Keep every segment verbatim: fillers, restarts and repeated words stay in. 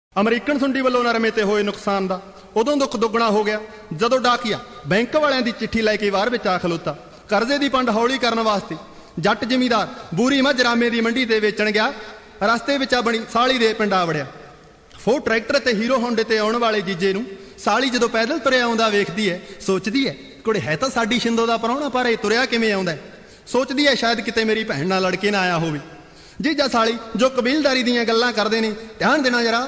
American ਸੁੰਡੀ ਵੱਲੋਂ ਨਰਮੇ ਤੇ ਹੋਏ ਨੁਕਸਾਨ ਦਾ ਉਦੋਂ ਦੁੱਖ ਦੁੱਗਣਾ ਹੋ ਗਿਆ ਜਦੋਂ ਡਾਕੀਆ ਬੈਂਕ ਵਾਲਿਆਂ ਦੀ ਚਿੱਠੀ ਲੈ ਕੇ ਬਾਹਰ ਵਿੱਚ ਆ ਖਲੋਤਾ। ਕਰਜ਼ੇ ਦੀ ਪੰਡ ਹੌਲੀ ਕਰਨ ਵਾਸਤੇ ਜੱਟ ਜ਼ਿਮੀਂਦਾਰ ਬੂਰੀ ਮੱਝ ਰਾਮੇ ਦੀ ਮੰਡੀ ਤੇ ਵੇਚਣ ਗਿਆ। ਰਸਤੇ ਵਿੱਚ ਆ ਬਣੀ ਸਾਲੀ ਦੇ ਪਿੰਡਾ ਵੜਿਆ। ਫੋਰ ਟਰੈਕਟਰ ਤੇ ਹੀਰੋ ਹੋਂਡੇ ਤੇ ਆਉਣ ਵਾਲੇ ਜੀਜੇ ਨੂੰ ਸਾਲੀ ਜਦੋਂ ਪੈਦਲ ਤੁਰਿਆ ਆਉਂਦਾ ਵੇਖਦੀ ਹੈ, ਸੋਚਦੀ ਹੈ ਕੁੜੇ ਹੈ ਤਾਂ ਸਾਡੀ ਸ਼ਿੰਦੋ ਦਾ ਪ੍ਰਾਹੁਣਾ, ਪਰ ਇਹ ਤੁਰਿਆ ਕਿਵੇਂ ਆਉਂਦਾ। ਸੋਚਦੀ ਹੈ ਸ਼ਾਇਦ ਕਿਤੇ ਮੇਰੀ ਭੈਣ ਨਾਲ ਲੜ ਕੇ ਨਾ ਆਇਆ ਹੋਵੇ। ਜੀਜਾ ਸਾਲੀ ਜੋ ਕਬੀਲਦਾਰੀ ਦੀਆਂ ਗੱਲਾਂ ਕਰਦੇ ਨੇ, ਧਿਆਨ ਦੇਣਾ ਜਰਾ।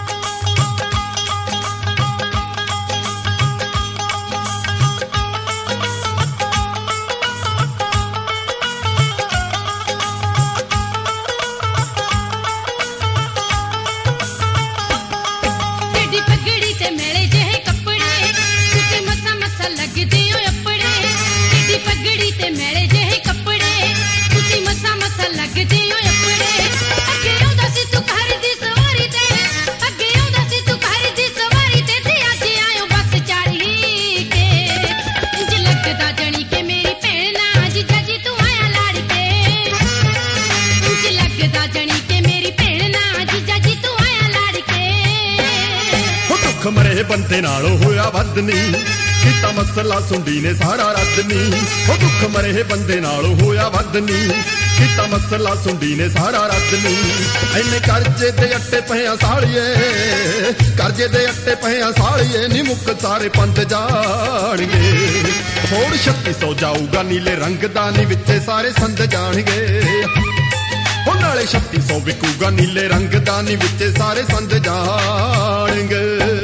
ਮਰੇ ਬੰਦੇ ਨਾਲ ਹੋਇਆ ਵੱਧ ਨੀ ਕੀਤਾ ਮਸਲਾ ਸੁੰਡੀ ਨੇ ਸਾਰਾ ਰੱਦ ਨੀ। ਉਹ ਦੁੱਖ ਮਰੇ ਬੰਦੇ ਨਾਲ ਹੋਇਆ ਵੱਧ ਨੀ ਕੀਤਾ ਮਸਲਾ ਸੁੰਡੀ ਨੇ ਸਾਰਾ ਰੱਦ ਨੀ। ਐਨੇ ਕਰਜ਼ੇ ਦੇ ਅੱਟੇ ਪਏ ਆ ਸਾਲੀਏ, ਕਰਜ਼ੇ ਦੇ ਅੱਟੇ ਪਏ ਆ ਸਾਲੀਏ, ਨੀ ਮੁੱਕ ਸਾਰੇ ਪੰਜ ਜਾਣਗੇ। ਹੋਰ ਛੱਤੀ ਸੌ ਜਾਊਗਾ ਨੀਲੇ ਰੰਗ ਦਾ, ਨੀ ਵਿੱਚੇ ਸਾਰੇ ਸੰਦ ਜਾਣਗੇ। ਉਹ ਨਾਲੇ ਛੱਤੀ ਸੌ ਵਿਕੂਗਾ ਨੀਲੇ ਰੰਗ ਦਾ, ਨੀ ਵਿੱਚੇ ਸਾਰੇ ਸੰਦ ਜਾਣਗੇ।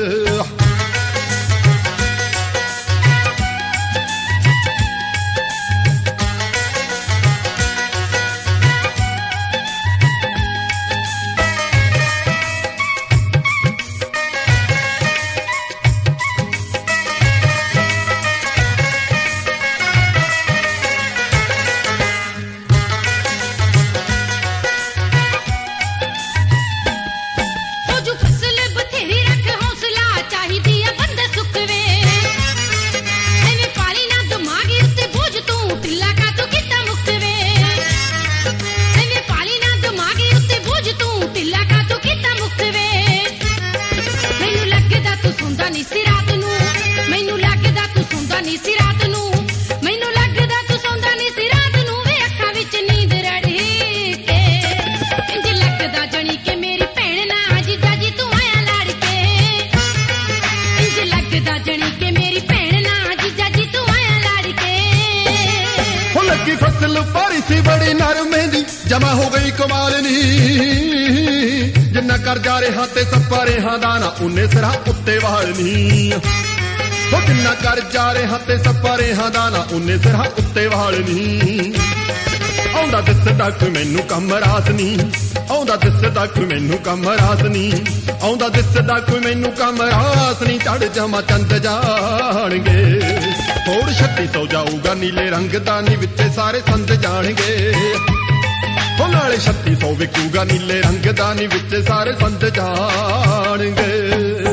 ਫਸਲ ਭਾਰੀ ਸੀ ਬੜੀ ਨਰਮੇ ਦੀ, ਜਮਾ ਹੋ ਗਈ ਕਮਾਲ ਨੀ। ਜਿੰਨਾ ਕਰਜ਼ਾ ਰਿਹਾ ਤੇ ਸੱਪਾ ਰਿਹਾ ਦਾ ਨਾ ਉਹਨੇ ਸਿਰਾਂ ਉੱਤੇ ਵਾਲ ਨੀ। ਉਹ ਜਿੰਨਾ ਕਰਜ਼ਾ ਰਿਹਾ ਤੇ ਸੱਪਾ ਰਿਹਾ ਦਾ ਨਾ ਉਹਨੇ ਸਿਰਾਂ ਉੱਤੇ ਵਾਲ ਨੀ। ਆਉਂਦਾ ਦਿਸਦਾ ਕੋਈ ਮੈਨੂੰ ਕੰਮ ਰਾਤ ਨੀ, ਆਉਂਦਾ ਦਿਸਦਾ ਕੋਈ ਮੈਨੂੰ ਕੰਮ ਰਾਤ ਨੀ, ਆਉਂਦਾ ਦਿਸਦਾ ਕੋਈ ਮੈਨੂੰ ਕੰਮ ਰਾਤ ਨੀ। ਚੜ ਜਮਾ ਚੰਦ ਜਾਣਗੇ। ਹੋਰ ਛੱਤੀ ਸੌ ਜਾਊਗਾ ਨੀਲੇ ਰੰਗ ਦਾ, ਨੀ ਵਿੱਚੇ ਸਾਰੇ ਸੰਦ ਜਾਣਗੇ। ਉਹ ਨਾਲੇ ਛੱਤੀ ਸੌ ਵਿਕੂਗਾ ਨੀਲੇ ਰੰਗ ਦਾ, ਨੀ ਵਿੱਚੇ ਸਾਰੇ ਸੰਦ ਜਾਣਗੇ।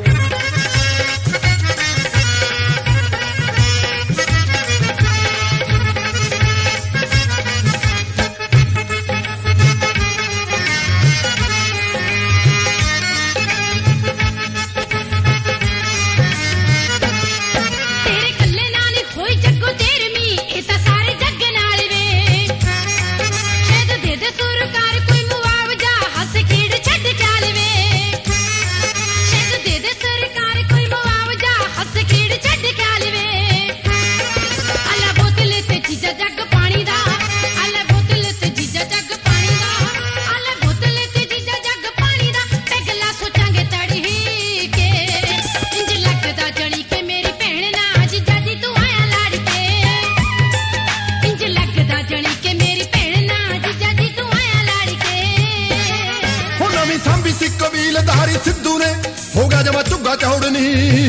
ਕਬੀਲਦਾਰੀ ਸਿੱਧੂ ਨੇ ਹੋ ਗਿਆ ਜਮਾ ਝੁੱਗਾ ਚੌੜਨੀ।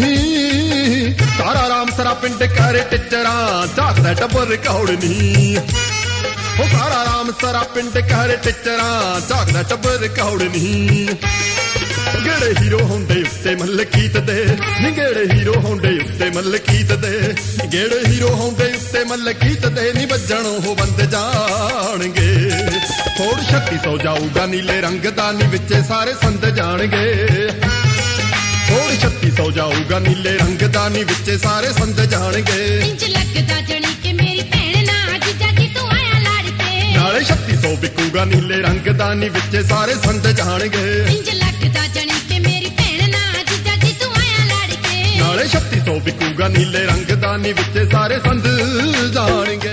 ਸਾਰਾ ਰਾਮ ਸਰਾ ਪਿੰਡ ਕਰੇ ਟਿੱਚਰਾਂ, ਝਾਕਦਾ ਟੱਬਰ ਕੌੜਨੀ। ਉਹ ਸਾਰਾ ਰਾਮ ਸਰਾ ਪਿੰਡ ਕਰੇ ਟਿੱਚਰਾਂ, ਝਾਕਦਾ ਟੱਬਰ ਕੌੜਨੀ। ਨਿਗੇੜੇ ਹੀਰੋ ਹੁੰਦੇ ਉੱਤੇ ਮਲਕੀਤ ਦੇ ਨਿਗੇੜੇ ਹੀਰੋ ਹੁੰਦੇ ਉੱਤੇ ਮਲਕੀਤ ਦੇ ਨਿਗੇੜੇ ਹੀਰੋ ਹੁੰਦੇ ਉੱਤੇ ਮਲਕੀਤ ਦੇ ਨੀ ਵੱਜਣ ਉਹ ਬੰਦ ਜਾਣਗੇ ਫੋੜ ਛੱਤੀ ਸੌ ਜਾਊਗਾ ਨੀਲੇ ਰੰਗ ਦਾ ਨੀ ਵਿੱਚੇ ਸਾਰੇ ਸੰਦ ਜਾਣਗੇ ਫੋੜ ਛੱਤੀ ਸੌ ਜਾਊਗਾ ਨੀਲੇ ਰੰਗ ਦਾ ਨੀ ਵਿੱਚੇ ਸਾਰੇ ਸੰਦ ਜਾਣਗੇ ਇੰਜ ਲੱਗਦਾ ਜਣੀ ਕਿ ਮੇਰੀ ਭੈਣ ਨਾ ਜੀਜਾ ਜੀ ਤੂੰ ਆਇਆ ਲੜ ਕੇ ਨਾਲੇ ਛੱਤੀ ਸੌ ਵਿਕੂਗਾ ਨੀਲੇ ਰੰਗ ਦਾ ਨੀ ਵਿੱਚੇ ਸਾਰੇ ਸੰਦ ਜਾਣਗੇ ਇੰਜ ਲੱਗਦਾ ਜਣੀ ਕਿ ਮੇਰੀ ਭੈਣ ਨਾ ਜੀਜਾ ਜੀ ਤੂੰ ਆਇਆ ਲੜ ਕੇ ਨਾਲੇ ਛੱਤੀ ਸੌ ਵਿਕੂਗਾ ਨੀਲੇ ਰੰਗ ਦਾ ਨੀ ਵਿੱਚੇ ਸਾਰੇ ਸੰਦ ਜਾਣਗੇ